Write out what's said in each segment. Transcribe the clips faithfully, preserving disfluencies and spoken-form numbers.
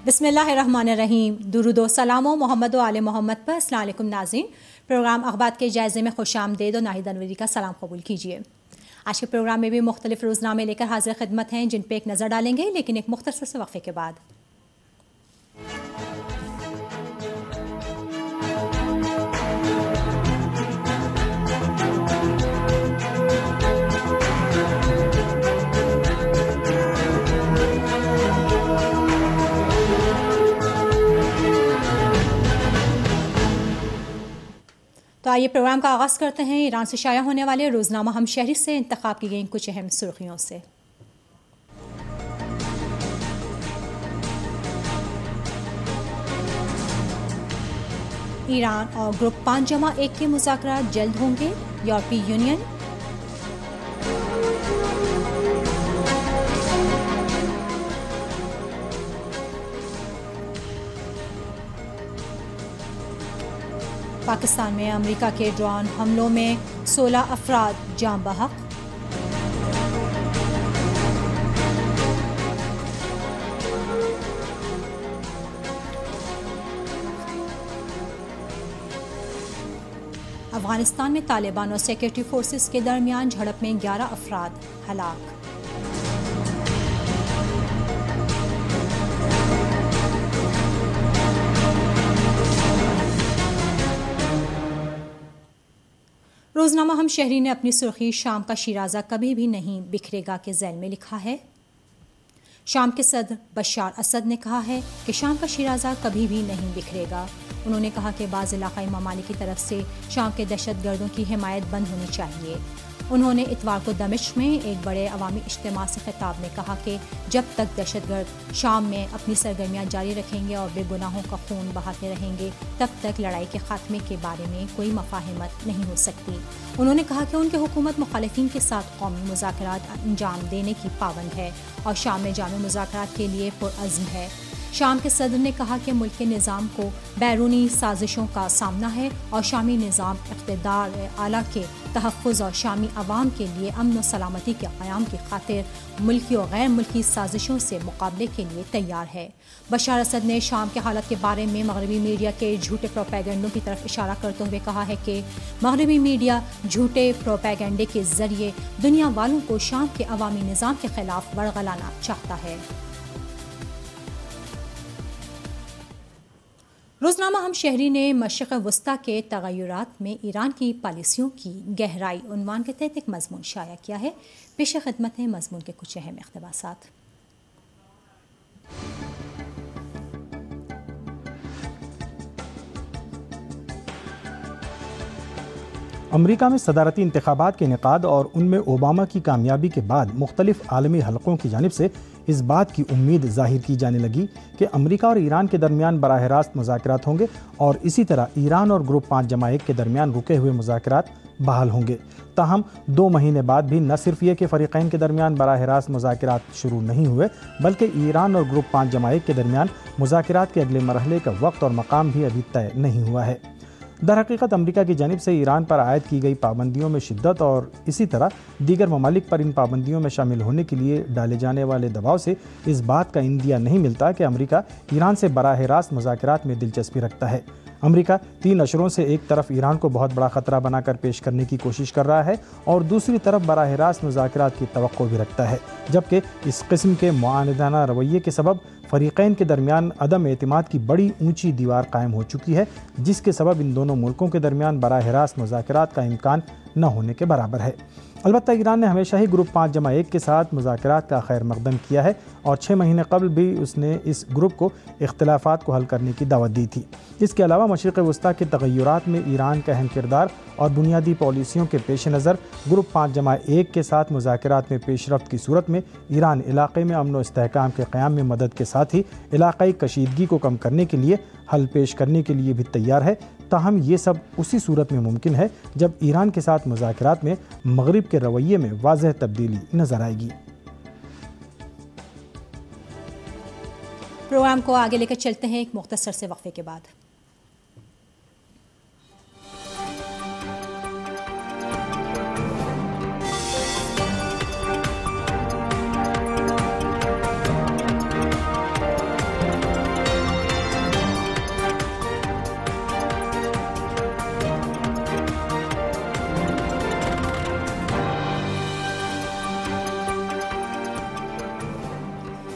بسم اللہ الرحمن الرحیم. درود و سلام و محمد و آل محمد پر. السلام علیکم ناظرین. پروگرام اخبار کے جائزے میں خوش آمدید اور ناہید انوری کا سلام قبول کیجیے. آج کے پروگرام میں بھی مختلف روزنامے لے کر حاضر خدمت ہیں جن پہ ایک نظر ڈالیں گے، لیکن ایک مختصر سے وقفے کے بعد. تو آئیے پروگرام کا آغاز کرتے ہیں ایران سے شائع ہونے والے روزنامہ ہم شہری سے انتخاب کی گئی کچھ اہم سرخیوں سے. ایران اور گروپ پانچ جمع ایک کے مذاکرات جلد ہوں گے. یورپی یونین پاکستان میں امریکہ کے ڈرون حملوں میں سولہ افراد جاں بحق. افغانستان میں طالبان اور سیکورٹی فورسز کے درمیان جھڑپ میں گیارہ افراد ہلاک. روزنامہ ہم شہری نے اپنی سرخی شام کا شیرازہ کبھی بھی نہیں بکھرے گا کے ذیل میں لکھا ہے. شام کے صدر بشار اسد نے کہا ہے کہ شام کا شیرازہ کبھی بھی نہیں بکھرے گا. انہوں نے کہا کہ بعض علاقائی ممالک کی طرف سے شام کے دہشت گردوں کی حمایت بند ہونی چاہیے. انہوں نے اتوار کو دمشق میں ایک بڑے عوامی اجتماع سے خطاب میں کہا کہ جب تک دہشت گرد شام میں اپنی سرگرمیاں جاری رکھیں گے اور بے گناہوں کا خون بہاتے رہیں گے تب تک لڑائی کے خاتمے کے بارے میں کوئی مفاہمت نہیں ہو سکتی. انہوں نے کہا کہ ان کی حکومت مخالفین کے ساتھ قومی مذاکرات انجام دینے کی پابند ہے اور شام میں جامع مذاکرات کے لیے پرعزم ہے. شام کے صدر نے کہا کہ ملک کے نظام کو بیرونی سازشوں کا سامنا ہے اور شامی نظام اقتدار اعلیٰ کے تحفظ اور شامی عوام کے لیے امن و سلامتی کے قیام کی خاطر ملکی اور غیر ملکی سازشوں سے مقابلے کے لیے تیار ہے. بشار اسد نے شام کے حالت کے بارے میں مغربی میڈیا کے جھوٹے پروپیگنڈوں کی طرف اشارہ کرتے ہوئے کہا ہے کہ مغربی میڈیا جھوٹے پروپیگنڈے کے ذریعے دنیا والوں کو شام کے عوامی نظام کے خلاف ورغلانا چاہتا ہے. روزنامہ ہم شہری نے مشرق وسطی کے تغیرات میں ایران کی پالیسیوں کی گہرائی عنوان کے تحت ایک مضمون شائع کیا ہے. پیش خدمت ہے مضمون کے کچھ اہم اقتباسات. امریکہ میں صدارتی انتخابات کے انعقاد اور ان میں اوباما کی کامیابی کے بعد مختلف عالمی حلقوں کی جانب سے اس بات کی امید ظاہر کی جانے لگی کہ امریکہ اور ایران کے درمیان براہ راست مذاکرات ہوں گے اور اسی طرح ایران اور گروپ پانچ جمع ایک کے درمیان رکے ہوئے مذاکرات بحال ہوں گے. تاہم دو مہینے بعد بھی نہ صرف یہ کہ فریقین کے درمیان براہ راست مذاکرات شروع نہیں ہوئے بلکہ ایران اور گروپ پانچ جمع ایک کے درمیان مذاکرات کے اگلے مرحلے کا وقت اور مقام بھی ابھی طے نہیں ہوا ہے. در حقیقت امریکہ کی جانب سے ایران پر عائد کی گئی پابندیوں میں شدت اور اسی طرح دیگر ممالک پر ان پابندیوں میں شامل ہونے کے لیے ڈالے جانے والے دباؤ سے اس بات کا اندیہ نہیں ملتا کہ امریکہ ایران سے براہ راست مذاکرات میں دلچسپی رکھتا ہے. امریکہ تین اشروں سے ایک طرف ایران کو بہت بڑا خطرہ بنا کر پیش کرنے کی کوشش کر رہا ہے اور دوسری طرف براہ راست مذاکرات کی توقع بھی رکھتا ہے، جبکہ اس قسم کے معاندانہ رویے کے سبب فریقین کے درمیان عدم اعتماد کی بڑی اونچی دیوار قائم ہو چکی ہے، جس کے سبب ان دونوں ملکوں کے درمیان براہ راست مذاکرات کا امکان نہ ہونے کے برابر ہے. البتہ ایران نے ہمیشہ ہی گروپ پانچ جمع ایک کے ساتھ مذاکرات کا خیر مقدم کیا ہے اور چھ مہینے قبل بھی اس نے اس گروپ کو اختلافات کو حل کرنے کی دعوت دی تھی. اس کے علاوہ مشرق وسطی کے تغیرات میں ایران کا اہم کردار اور بنیادی پالیسیوں کے پیش نظر گروپ پانچ جمع ایک کے ساتھ مذاکرات میں پیش رفت کی صورت میں ایران علاقے میں امن و استحکام کے قیام میں مدد کے ساتھ ہی علاقائی کشیدگی کو کم کرنے کے لیے حل پیش کرنے کے لیے بھی تیار ہے. تاہم یہ سب اسی صورت میں ممکن ہے جب ایران کے ساتھ مذاکرات میں مغرب کے رویے میں واضح تبدیلی نظر آئے گی. پروگرام کو آگے لے کر چلتے ہیں ایک مختصر سے وقفے کے بعد.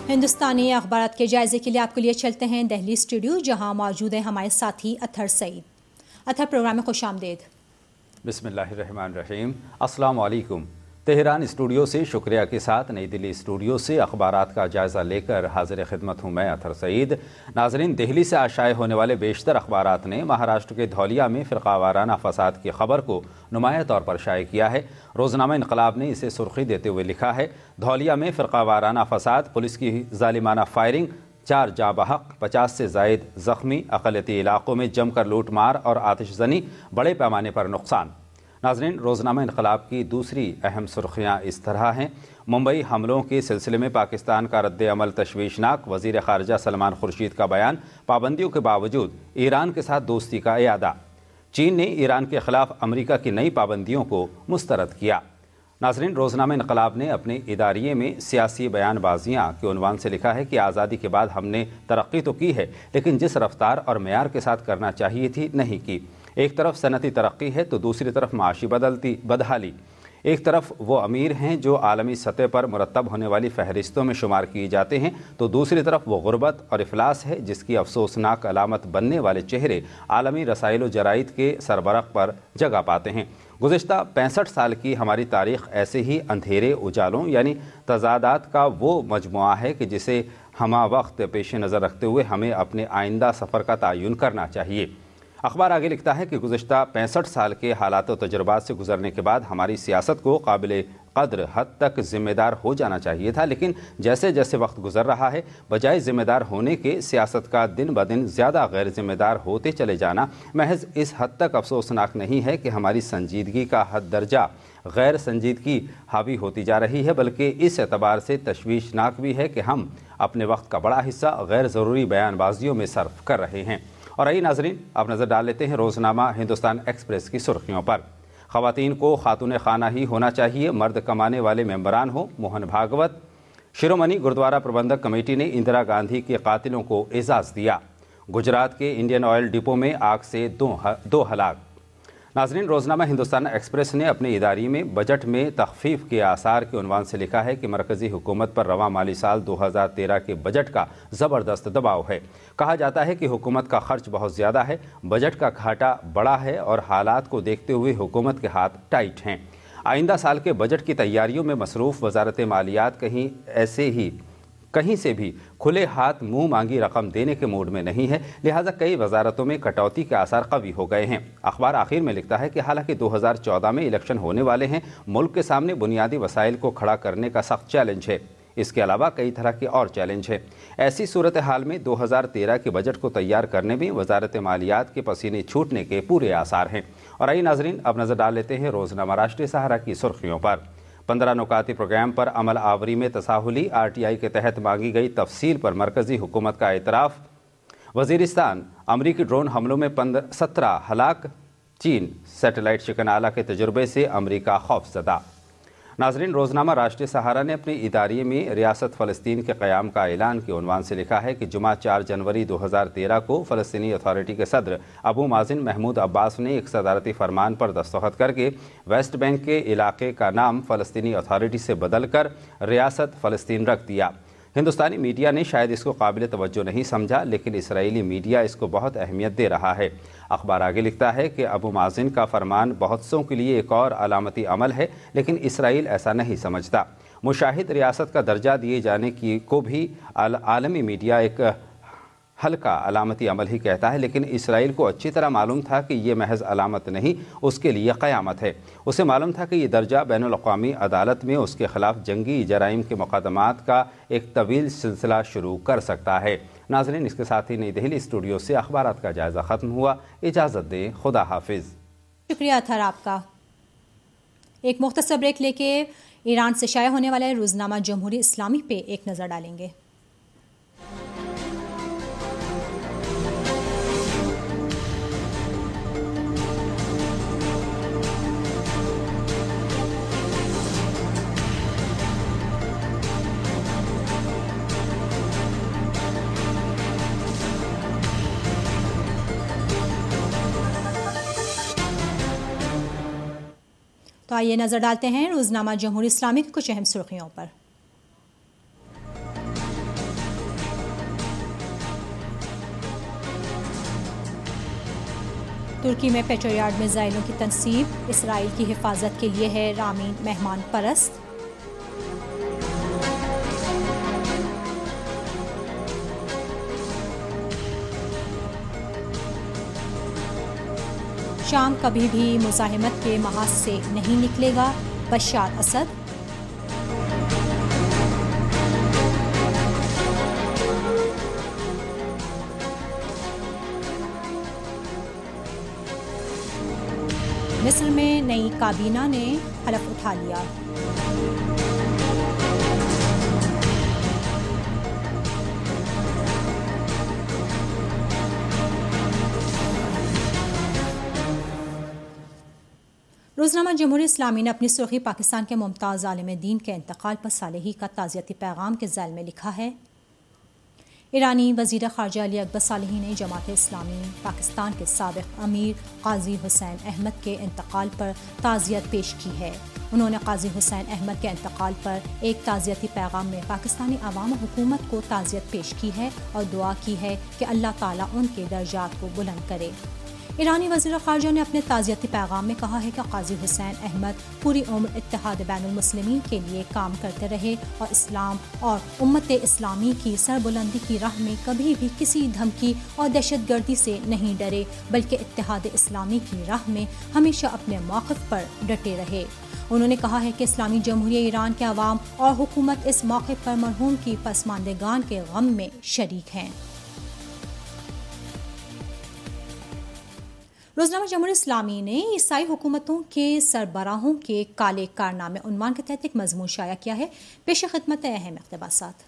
ہندوستانی اخبارات کے جائزے کے لیے آپ کے لیے چلتے ہیں دہلی اسٹوڈیو، جہاں موجود ہیں ہمارے ساتھی اطہر سعید۔ اطہر، پروگرام میں خوش آمدید۔ بسم اللہ الرحمن الرحیم۔ السلام علیکم۔ تہران اسٹوڈیو سے شکریہ کے ساتھ نئی دلی اسٹوڈیو سے اخبارات کا جائزہ لے کر حاضر خدمت ہوں میں اطہر سعید۔ ناظرین، دہلی سے آج شائع ہونے والے بیشتر اخبارات نے مہاراشٹر کے دھولیا میں فرقہ وارانہ فساد کی خبر کو نمایاں طور پر شائع کیا ہے۔ روزنامہ انقلاب نے اسے سرخی دیتے ہوئے لکھا ہے، دھولیا میں فرقہ وارانہ فساد، پولیس کی ظالمانہ فائرنگ، چار جاں بحق، پچاس سے زائد زخمی، اقلیتی علاقوں میں جم کر لوٹ مار اور آتش زنی، بڑے پیمانے پر نقصان۔ ناظرین، روزنامہ انقلاب کی دوسری اہم سرخیاں اس طرح ہیں، ممبئی حملوں کے سلسلے میں پاکستان کا رد عمل تشویشناک، وزیر خارجہ سلمان خورشید کا بیان، پابندیوں کے باوجود ایران کے ساتھ دوستی کا اعادہ، چین نے ایران کے خلاف امریکہ کی نئی پابندیوں کو مسترد کیا۔ ناظرین، روزنامہ انقلاب نے اپنے اداریے میں سیاسی بیان بازیاں کے عنوان سے لکھا ہے کہ آزادی کے بعد ہم نے ترقی تو کی ہے، لیکن جس رفتار اور معیار کے ساتھ کرنا چاہیے تھی نہیں کی۔ ایک طرف صنعتی ترقی ہے تو دوسری طرف معاشی بدلتی بدحالی، ایک طرف وہ امیر ہیں جو عالمی سطح پر مرتب ہونے والی فہرستوں میں شمار کیے جاتے ہیں تو دوسری طرف وہ غربت اور افلاس ہے جس کی افسوسناک علامت بننے والے چہرے عالمی رسائل و جرائد کے سربرق پر جگہ پاتے ہیں۔ گزشتہ پینسٹھ سال کی ہماری تاریخ ایسے ہی اندھیرے اجالوں یعنی تضادات کا وہ مجموعہ ہے کہ جسے ہمہ وقت پیش نظر رکھتے ہوئے ہمیں اپنے آئندہ سفر کا تعین کرنا چاہیے۔ اخبار آگے لکھتا ہے کہ گزشتہ پینسٹھ سال کے حالات و تجربات سے گزرنے کے بعد ہماری سیاست کو قابل قدر حد تک ذمہ دار ہو جانا چاہیے تھا، لیکن جیسے جیسے وقت گزر رہا ہے بجائے ذمہ دار ہونے کے سیاست کا دن بدن زیادہ غیر ذمہ دار ہوتے چلے جانا محض اس حد تک افسوسناک نہیں ہے کہ ہماری سنجیدگی کا حد درجہ غیر سنجیدگی حاوی ہوتی جا رہی ہے، بلکہ اس اعتبار سے تشویشناک بھی ہے کہ ہم اپنے وقت کا بڑا حصہ غیر ضروری بیان بازیوں میں صرف کر رہے ہیں۔ اور آئیے ناظرین، اب نظر ڈال لیتے ہیں روزنامہ ہندوستان ایکسپریس کی سرخیوں پر۔ خواتین کو خاتون خانہ ہی ہونا چاہیے، مرد کمانے والے ممبران ہوں، موہن بھاگوت۔ شرومنی گردوارہ پربندھک کمیٹی نے اندرا گاندھی کے قاتلوں کو اعزاز دیا۔ گجرات کے انڈین آئل ڈپو میں آگ سے دو دو ہلاک۔ ناظرین، روزنامہ ہندوستان ایکسپریس نے اپنے اداریے میں بجٹ میں تخفیف کے آثار کے عنوان سے لکھا ہے کہ مرکزی حکومت پر رواں مالی سال دو ہزار تیرہ کے بجٹ کا زبردست دباؤ ہے۔ کہا جاتا ہے کہ حکومت کا خرچ بہت زیادہ ہے، بجٹ کا گھاٹا بڑا ہے اور حالات کو دیکھتے ہوئے حکومت کے ہاتھ ٹائٹ ہیں۔ آئندہ سال کے بجٹ کی تیاریوں میں مصروف وزارت مالیات کہیں ایسے ہی کہیں سے بھی کھلے ہاتھ منہ مانگی رقم دینے کے موڈ میں نہیں ہے، لہٰذا کئی وزارتوں میں کٹوتی کے آثار قوی ہو گئے ہیں۔ اخبار آخر میں لکھتا ہے کہ حالانکہ دو ہزار چودہ میں الیکشن ہونے والے ہیں، ملک کے سامنے بنیادی وسائل کو کھڑا کرنے کا سخت چیلنج ہے۔ اس کے علاوہ کئی طرح کے اور چیلنج ہیں۔ ایسی صورتحال میں دو ہزار تیرہ کے بجٹ کو تیار کرنے میں وزارت مالیات کے پسینے چھوٹنے کے پورے آثار ہیں۔ اور آئیے ناظرین، اب نظر ڈال لیتے ہیں روزنامہ راشٹریہ سہارا کی سرخیوں پر۔ پندرہ نکاتی پروگرام پر عمل آوری میں تساہلی، آر ٹی آئی کے تحت مانگی گئی تفصیل پر مرکزی حکومت کا اعتراف۔ وزیرستان، امریکی ڈرون حملوں میں سترہ ہلاک، چین سیٹلائٹ شکن آلہ کے تجربے سے امریکہ خوف زدہ۔ ناظرین، روزنامہ راشٹریہ سہارا نے اپنے اداریے میں ریاست فلسطین کے قیام کا اعلان کے عنوان سے لکھا ہے کہ جمعہ چار جنوری دو ہزار تیرہ کو فلسطینی اتھارٹی کے صدر ابو مازن محمود عباس نے ایک صدارتی فرمان پر دستخط کر کے ویسٹ بینک کے علاقے کا نام فلسطینی اتھارٹی سے بدل کر ریاست فلسطین رکھ دیا۔ ہندوستانی میڈیا نے شاید اس کو قابل توجہ نہیں سمجھا، لیکن اسرائیلی میڈیا اس کو بہت اہمیت دے رہا ہے۔ اخبار آگے لکھتا ہے کہ ابو مازن کا فرمان بہت سوں کے لیے ایک اور علامتی عمل ہے، لیکن اسرائیل ایسا نہیں سمجھتا۔ مشاہد ریاست کا درجہ دیے جانے کی کو بھی عالمی میڈیا ایک ہلکا علامتی عمل ہی کہتا ہے، لیکن اسرائیل کو اچھی طرح معلوم تھا کہ یہ محض علامت نہیں، اس کے لیے قیامت ہے۔ اسے معلوم تھا کہ یہ درجہ بین الاقوامی عدالت میں اس کے خلاف جنگی جرائم کے مقدمات کا ایک طویل سلسلہ شروع کر سکتا ہے۔ ناظرین، اس کے ساتھ ہی نئی دہلی اسٹوڈیو سے اخبارات کا جائزہ ختم ہوا۔ اجازت دیں، خدا حافظ۔ شکریہ اطہر آپ کا۔ ایک مختصر بریک لے کے ایران سے شائع ہونے والے روزنامہ جمہوری اسلامی پہ ایک نظر ڈالیں گے۔ تو آئیے نظر ڈالتے ہیں روزنامہ جمہوری اسلامی کی کچھ اہم سرخیوں پر۔ ترکی میں پیٹریاڈ میزائلوں کی تنصیب اسرائیل کی حفاظت کے لیے ہے رامین مہمان پرست۔ شام کبھی بھی مزاحمت کے محاذ سے نہیں نکلے گا، بشار اسد۔ مصر میں نئی کابینہ نے حلف اٹھا لیا۔ روزنامہ جمہوریہ اسلامی نے اپنی سرخی پاکستان کے ممتاز عالم دین کے انتقال پر صالحی کا تعزیتی پیغام کے ذیل میں لکھا ہے۔ ایرانی وزیر خارجہ علی اکبر صالحی نے جماعت اسلامی پاکستان کے سابق امیر قاضی حسین احمد کے انتقال پر تعزیت پیش کی ہے۔ انہوں نے قاضی حسین احمد کے انتقال پر ایک تعزیتی پیغام میں پاکستانی عوام و حکومت کو تعزیت پیش کی ہے اور دعا کی ہے کہ اللہ تعالیٰ ان کے درجات کو بلند کرے۔ ایرانی وزیر خارجہ نے اپنے تعزیتی پیغام میں کہا ہے کہ قاضی حسین احمد پوری عمر اتحاد بین المسلمین کے لیے کام کرتے رہے اور اسلام اور امت اسلامی کی سربلندی کی راہ میں کبھی بھی کسی دھمکی اور دہشت گردی سے نہیں ڈرے، بلکہ اتحاد اسلامی کی راہ میں ہمیشہ اپنے موقف پر ڈٹے رہے۔ انہوں نے کہا ہے کہ اسلامی جمہوریہ ایران کے عوام اور حکومت اس موقع پر مرحوم کی پسماندگان کے غم میں شریک ہیں۔ روزنامہ جمہوریہ اسلامی نے عیسائی حکومتوں کے سربراہوں کے کالے کارنامے عنوان کے تحت ایک مضمون شائع کیا ہے۔ پیش خدمت اہم اقتباسات۔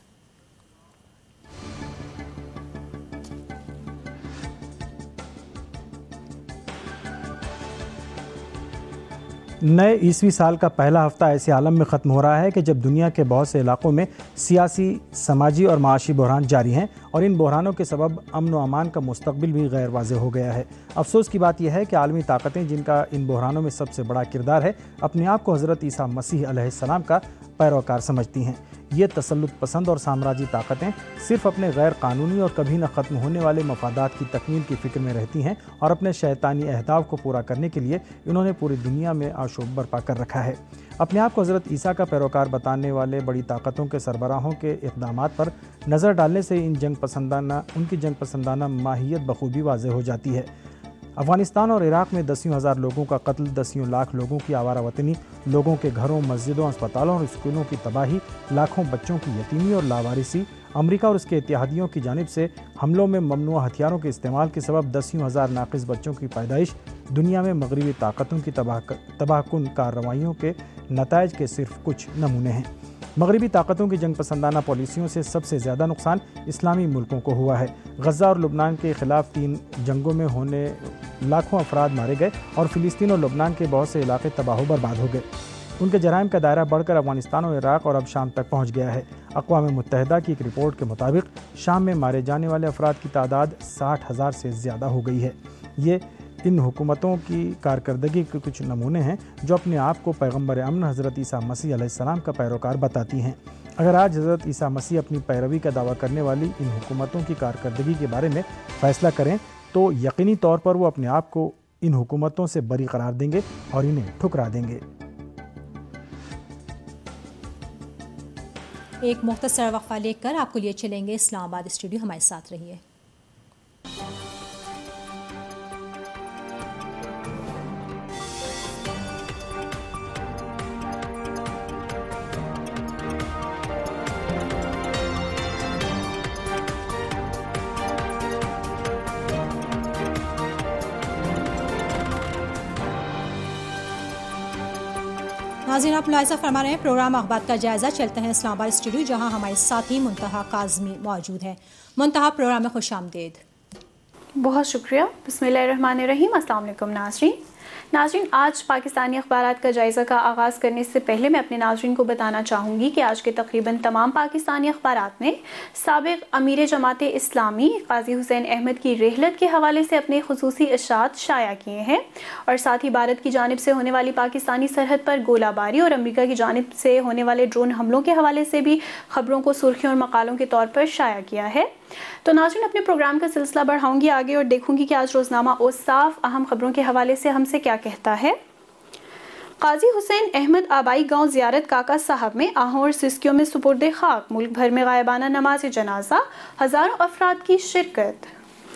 نئے عیسوی سال کا پہلا ہفتہ ایسے عالم میں ختم ہو رہا ہے کہ جب دنیا کے بہت سے علاقوں میں سیاسی، سماجی اور معاشی بحران جاری ہیں اور ان بحرانوں کے سبب امن و امان کا مستقبل بھی غیر واضح ہو گیا ہے۔ افسوس کی بات یہ ہے کہ عالمی طاقتیں جن کا ان بحرانوں میں سب سے بڑا کردار ہے، اپنے آپ کو حضرت عیسیٰ مسیح علیہ السلام کا پیروکار سمجھتی ہیں۔ یہ تسلط پسند اور سامراجی طاقتیں صرف اپنے غیر قانونی اور کبھی نہ ختم ہونے والے مفادات کی تکمیل کی فکر میں رہتی ہیں اور اپنے شیطانی اہداف کو پورا کرنے کے لیے انہوں نے پوری دنیا میں آشوب برپا کر رکھا ہے۔ اپنے آپ کو حضرت عیسیٰ کا پیروکار بتانے والے بڑی طاقتوں کے سربراہوں کے اقدامات پر نظر ڈالنے سے ان جنگ پسندانہ ان کی جنگ پسندانہ ماہیت بخوبی واضح ہو جاتی ہے۔ افغانستان اور عراق میں دسیوں ہزار لوگوں کا قتل، دسیوں لاکھ لوگوں کی آوارہ وطنی، لوگوں کے گھروں، مسجدوں، اسپتالوں اور اسکولوں کی تباہی، لاکھوں بچوں کی یتیمی اور لاوارثی، امریکہ اور اس کے اتحادیوں کی جانب سے حملوں میں ممنوعہ ہتھیاروں کے استعمال کے سبب دسیوں ہزار ناقص بچوں کی پیدائش، دنیا میں مغربی طاقتوں کی تباہ تباہ کن کارروائیوں کے نتائج کے صرف کچھ نمونے ہیں۔ مغربی طاقتوں کی جنگ پسندانہ پالیسیوں سے سب سے زیادہ نقصان اسلامی ملکوں کو ہوا ہے۔ غزہ اور لبنان کے خلاف تین جنگوں میں ہونے لاکھوں افراد مارے گئے اور فلسطین اور لبنان کے بہت سے علاقے تباہ و برباد ہو گئے۔ ان کے جرائم کا دائرہ بڑھ کر افغانستان اور عراق اور اب شام تک پہنچ گیا ہے۔ اقوام متحدہ کی ایک رپورٹ کے مطابق شام میں مارے جانے والے افراد کی تعداد ساٹھ ہزار سے زیادہ ہو گئی ہے۔ یہ ان حکومتوں کی کارکردگی کے کچھ نمونے ہیں جو اپنے آپ کو پیغمبر امن حضرت عیسیٰ مسیح علیہ السلام کا پیروکار بتاتی ہیں۔ اگر آج حضرت عیسیٰ مسیح اپنی پیروی کا دعویٰ کرنے والی ان حکومتوں کی کارکردگی کے بارے میں فیصلہ کریں تو یقینی طور پر وہ اپنے آپ کو ان حکومتوں سے بری قرار دیں گے اور انہیں ٹھکرا دیں گے۔ ایک مختصر وقفہ لے کر آپ کو لیے چلیں گے اسلام آباد اسٹوڈیو، ہمارے ساتھ رہیے۔ ناظرین، آپ ملاحظہ فرما رہے ہیں پروگرام اخبار کا جائزہ۔ چلتے ہیں اسلام آباد اسٹوڈیو جہاں ہمارے ساتھی منتہا کاظمی موجود ہیں۔ منتہا، پروگرام میں خوش آمدید۔ بہت شکریہ۔ بسم اللہ الرحمن الرحیم۔ السلام علیکم ناظرین۔ ناظرین، آج پاکستانی اخبارات کا جائزہ کا آغاز کرنے سے پہلے میں اپنے ناظرین کو بتانا چاہوں گی کہ آج کے تقریباً تمام پاکستانی اخبارات نے سابق امیر جماعت اسلامی قاضی حسین احمد کی رحلت کے حوالے سے اپنے خصوصی اشاعت شائع کیے ہیں، اور ساتھ ہی بھارت کی جانب سے ہونے والی پاکستانی سرحد پر گولہ باری اور امریکہ کی جانب سے ہونے والے ڈرون حملوں کے حوالے سے بھی خبروں کو سرخیوں اور مقالوں کے طور پر شائع کیا ہے۔ تو ناظرین، اپنے پروگرام کا سلسلہ بڑھاؤں گی آگے اور دیکھوں گی کہ آج روزنامہ اوصاف اہم خبروں کے حوالے سے ہم سے کیا کہتا ہے۔ قاضی حسین احمد آبائی گاؤں زیارت کاکا صاحب میں آہوں اور سسکیوں میں سپرد خاک، ملک بھر میں غائبانہ نماز جنازہ، ہزاروں افراد کی شرکت۔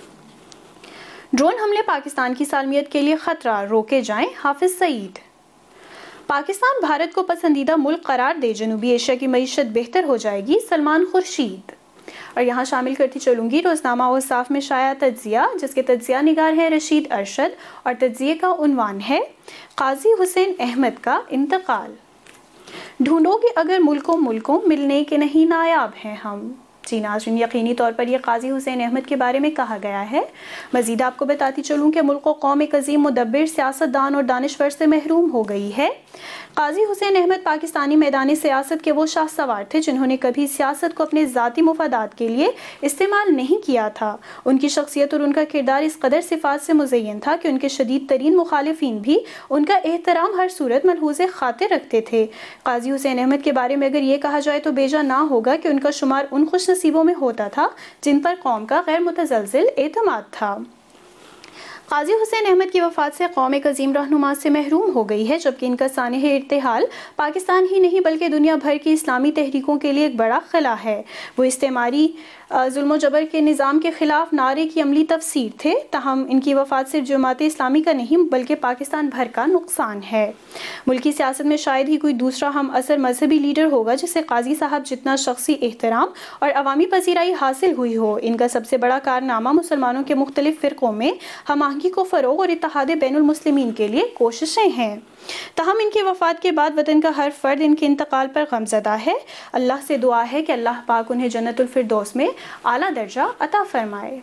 ڈرون حملے پاکستان کی سالمیت کے لیے خطرہ، روکے جائیں، حافظ سعید۔ پاکستان بھارت کو پسندیدہ ملک قرار دے، جنوبی ایشیا کی معیشت بہتر ہو جائے گی، سلمان خورشید۔ اور یہاں شامل کرتی چلوں گی روزنامہ اوصاف میں شائع تجزیہ، جس کے تجزیہ نگار ہیں رشید ارشد، اور تجزیے کا عنوان ہے قاضی حسین احمد کا انتقال۔ ڈھونڈو گے اگر ملکوں ملکوں، ملنے کے نہیں نایاب ہیں ہم۔ جی ناظرین، یقینی طور پر یہ قاضی حسین احمد کے بارے میں کہا گیا ہے۔ مزید آپ کو بتاتی چلوں کہ ملک و قوم ایک عظیم مدبر، سیاست دان اور دانشور سے محروم ہو گئی ہے۔ قاضی حسین احمد پاکستانی میدان سیاست کے وہ شاہ سوار تھے جنہوں نے کبھی سیاست کو اپنے ذاتی مفادات کے لیے استعمال نہیں کیا تھا۔ ان کی شخصیت اور ان کا کردار اس قدر صفات سے مزین تھا کہ ان کے شدید ترین مخالفین بھی ان کا احترام ہر صورت ملحوظ خاطر رکھتے تھے۔ قاضی حسین احمد کے بارے میں اگر یہ کہا جائے تو بیجا نہ ہوگا کہ ان کا شمار ان خوش نصیبوں میں ہوتا تھا جن پر قوم کا غیر متزلزل اعتماد تھا۔ قاضی حسین احمد کی وفات سے قوم ایک عظیم رہنما سے محروم ہو گئی ہے، جبکہ ان کا سانحہ ارتحال پاکستان ہی نہیں بلکہ دنیا بھر کی اسلامی تحریکوں کے لیے ایک بڑا خلا ہے۔ وہ استعماری ظلم و جبر کے نظام کے خلاف نعرے کی عملی تفسیر تھے۔ تاہم ان کی وفات صرف جماعت اسلامی کا نہیں بلکہ پاکستان بھر کا نقصان ہے۔ ملکی سیاست میں شاید ہی کوئی دوسرا ہم اثر مذہبی لیڈر ہوگا جسے قاضی صاحب جتنا شخصی احترام اور عوامی پذیرائی حاصل ہوئی ہو۔ ان کا سب سے بڑا کارنامہ مسلمانوں کے مختلف فرقوں میں ہم آہنگی کو فروغ اور اتحاد بین المسلمین کے لیے کوششیں ہیں۔ تاہم ان کی وفات کے بعد وطن کا ہر فرد ان کے انتقال پر غمزدہ ہے۔ اللہ سے دعا ہے کہ اللہ پاک انہیں جنت الفردوس میں اعلیٰ درجہ عطا فرمائے۔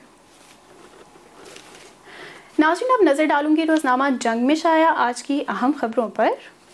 ناظرین، اب نظر ڈالوں گی روزنامہ جنگ میں شائع آج کی اہم خبروں پر۔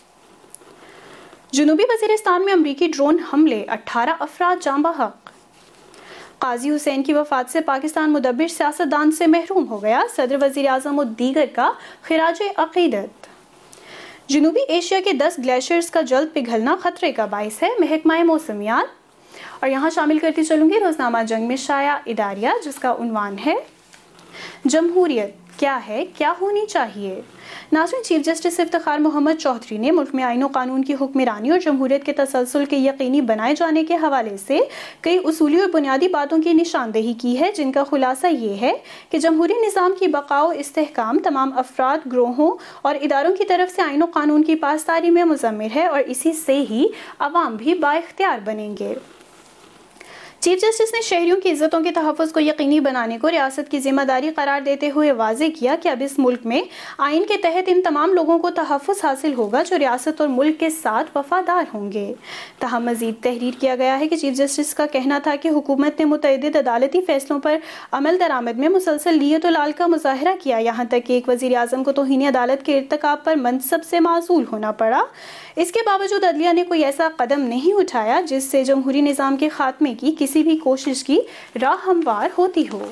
جنوبی وزیرستان میں امریکی ڈرون حملے، اٹھارہ افراد جاں بحق۔ قاضی حسین کی وفات سے پاکستان مدبر سیاست دان سے محروم ہو گیا، صدر وزیر اعظم و دیگر کا خراج عقیدت۔ جنوبی ایشیا کے دس گلیشیئرز کا جلد پگھلنا خطرے کا باعث ہے، محکمہ موسمیات۔ اور یہاں شامل کرتی چلوں گی روزنامہ جنگ میں شائع اداریہ، جس کا عنوان ہے جمہوریت کیا ہے، کیا ہونی چاہیے۔ ناظرین، چیف جسٹس افتخار محمد چودھری نے ملک میں آئین و قانون کی حکمرانی اور جمہوریت کے تسلسل کے یقینی بنائے جانے کے حوالے سے کئی اصولی اور بنیادی باتوں کی نشاندہی کی ہے، جن کا خلاصہ یہ ہے کہ جمہوری نظام کی بقا و استحکام تمام افراد، گروہوں اور اداروں کی طرف سے آئین و قانون کی پاسداری میں مضمر ہے، اور اسی سے ہی عوام بھی بااختیار بنیں گے۔ چیف جسٹس نے شہریوں کی عزتوں کے تحفظ کو یقینی بنانے کو ریاست کی ذمہ داری قرار دیتے ہوئے واضح کیا کہ اب اس ملک میں آئین کے تحت ان تمام لوگوں کو تحفظ حاصل ہوگا جو ریاست اور ملک کے ساتھ وفادار ہوں گے۔ تاہم مزید تحریر کیا گیا ہے کہ چیف جسٹس کا کہنا تھا کہ حکومت نے متعدد عدالتی فیصلوں پر عمل درآمد میں مسلسل لیت و لال کا مظاہرہ کیا، یہاں تک کہ ایک وزیر اعظم کو توہین عدالت کے ارتکاب پر منصب سے معزول ہونا پڑا۔ اس کے باوجود عدلیہ نے کوئی ایسا قدم نہیں اٹھایا جس سے جمہوری نظام کے خاتمے کی کسی بھی کوشش کی راہ ہموار ہوتی ہو۔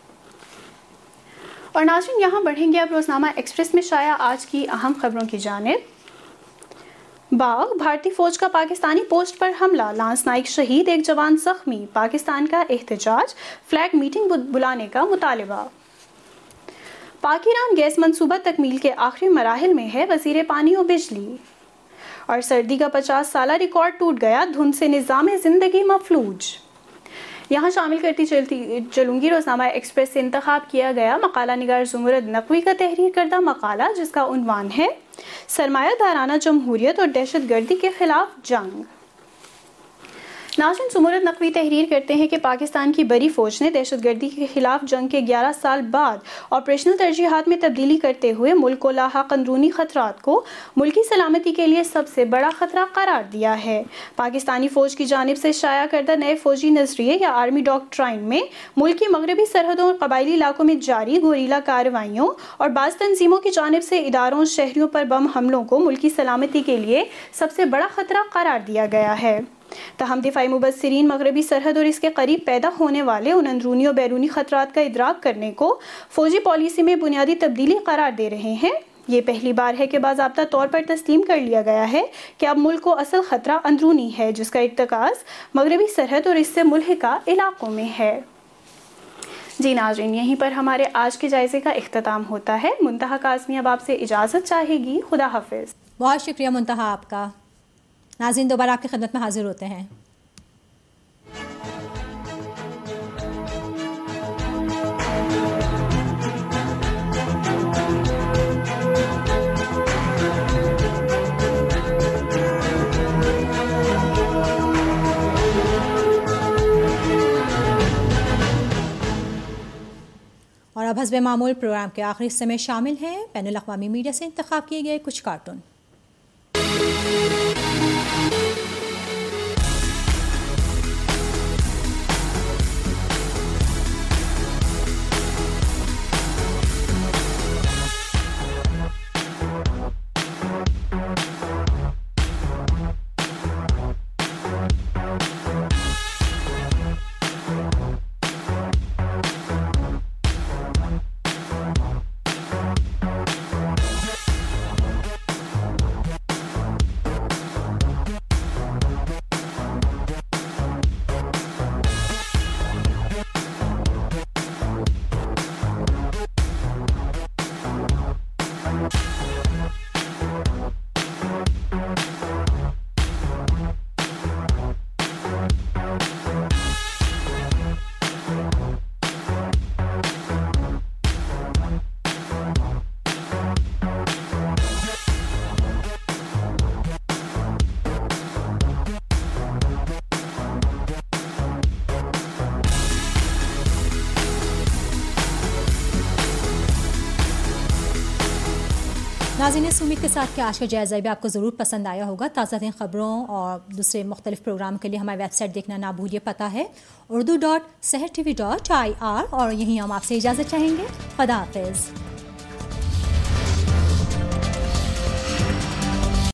اور ناظرین، یہاں بڑھیں گے اب روزنامہ ایکسپریس میں شائع آج کی اہم خبروں کی جانب۔ باغ، بھارتی فوج کا پاکستانی پوسٹ پر حملہ، لانس نائک شہید، ایک جوان زخمی، پاکستان کا احتجاج، فلیگ میٹنگ بلانے کا مطالبہ۔ پاک ایران گیس منصوبہ تکمیل کے آخری مراحل میں ہے، وزیر پانی و بجلی۔ اور سردی کا پچاس سالہ ریکارڈ ٹوٹ گیا، دھند سے نظام زندگی مفلوج۔ یہاں شامل کرتی چلتی چلوں گی روزنامہ ایکسپریس سے انتخاب کیا گیا مقالہ نگار زمرد نقوی کا تحریر کردہ مقالہ، جس کا عنوان ہے سرمایہ دارانہ جمہوریت اور دہشت گردی کے خلاف جنگ۔ ناظرین، سمورت نقوی تحریر کرتے ہیں کہ پاکستان کی بری فوج نے دہشت گردی کے خلاف جنگ کے گیارہ سال بعد آپریشنل ترجیحات میں تبدیلی کرتے ہوئے ملک کو لاحق اندرونی خطرات کو ملکی سلامتی کے لیے سب سے بڑا خطرہ قرار دیا ہے۔ پاکستانی فوج کی جانب سے شائع کردہ نئے فوجی نظریے یا آرمی ڈاکٹرائن میں ملک کی مغربی سرحدوں اور قبائلی علاقوں میں جاری گوریلا کارروائیوں اور بعض تنظیموں کی جانب سے اداروں اور شہریوں پر بم حملوں کو ملکی سلامتی کے لیے سب سے بڑا خطرہ قرار دیا گیا ہے۔ تاہم دفاعی مبصرین مغربی سرحد اور اس کے قریب پیدا ہونے والے ان اندرونی اور بیرونی خطرات کا ادراک کرنے کو فوجی پالیسی میں بنیادی تبدیلی قرار دے رہے ہیں۔ یہ پہلی بار ہے کہ باضابطہ طور پر تسلیم کر لیا گیا ہے کہ اب ملک کو اصل خطرہ اندرونی ہے، جس کا ارتکاز مغربی سرحد اور اس سے ملحقہ علاقوں میں ہے۔ جی ناظرین، یہیں پر ہمارے آج کے جائزے کا اختتام ہوتا ہے۔ منتہا قاسمی اب آپ سے اجازت چاہے گی۔ خدا حافظ۔ بہت شکریہ منتہا آپ کا۔ ناظرین، دوبارہ آپ کی خدمت میں حاضر ہوتے ہیں۔ اور اب حسب معمول پروگرام کے آخری حصے میں شامل ہیں بین الاقوامی میڈیا سے انتخاب کیے گئے کچھ کارٹون۔ ناظرین، اس امید کے ساتھ کہ آج کا جائزہ بھی آپ کو ضرور پسند آیا ہوگا۔ تازہ ترین خبروں اور دوسرے مختلف پروگرام کے لیے ہماری ویب سائٹ دیکھنا نہ بھولیے۔ پتہ ہے Urdu dot Sahar T V dot I R, اور یہیں ہم آپ سے اجازت چاہیں گے۔ خدا حافظ۔